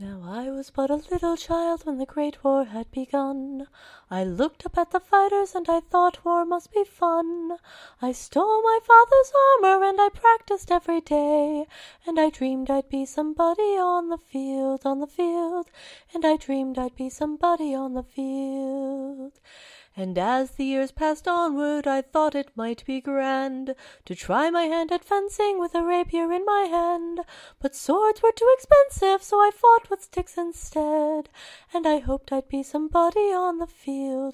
Now I was but a little child when the Great War had begun. I looked up at the fighters and I thought war must be fun. I stole my father's armor and I practiced every day. And I dreamed I'd be somebody on the field, And I dreamed I'd be somebody on the field. And as the years passed onward, I thought it might be grand to try my hand at fencing with a rapier in my hand. But swords were too expensive, so I fought with sticks instead. And I hoped I'd be somebody on the field,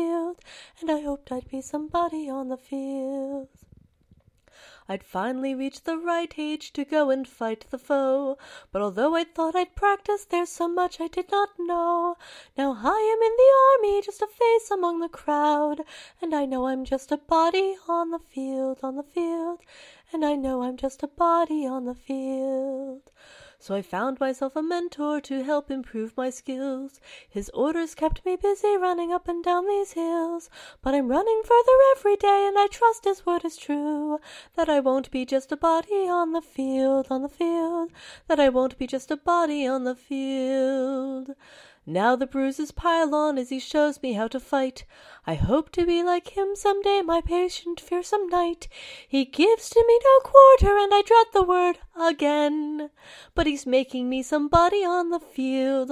And I hoped I'd be somebody on the field. I'd finally reached the right age to go and fight the foe. But although I thought I'd practiced, there's so much I did not know. Now I am in the army, just a face among the crowd. And I know I'm just a body on the field, And I know I'm just a body on the field. So I found myself a mentor to help improve my skills. His orders kept me busy running up and down these hills. But I'm running further every day, and I trust his word is true, that I won't be just a body on the field, That I won't be just a body on the field. Now the bruises pile on as he shows me how to fight. I hope to be like him someday, my patient, fearsome knight. He gives to me no quarter, and I dread the word again. But he's making me somebody on the field,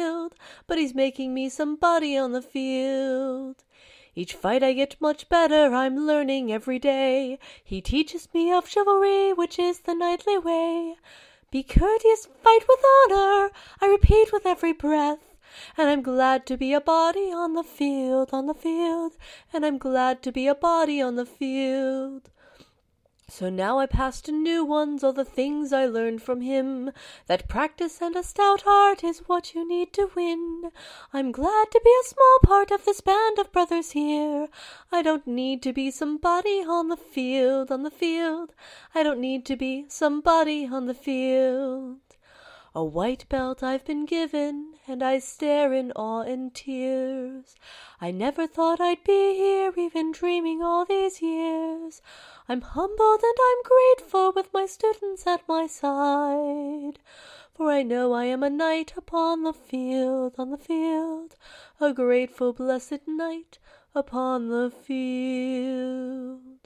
But he's making me somebody on the field. Each fight I get much better, I'm learning every day. He teaches me of chivalry, which is the knightly way. Be courteous, fight with honor, I repeat with every breath. And I'm glad to be a body on the field, And I'm glad to be a body on the field. So now I pass to new ones all the things I learned from him, that practice and a stout heart is what you need to win. I'm glad to be a small part of this band of brothers here. I don't need to be somebody on the field, I don't need to be somebody on the field. A white belt I've been given, and I stare in awe and tears. I never thought I'd be here, even dreaming all these years. I'm humbled and I'm grateful with my students at my side. For I know I am a knight upon the field, A grateful, blessed knight upon the field.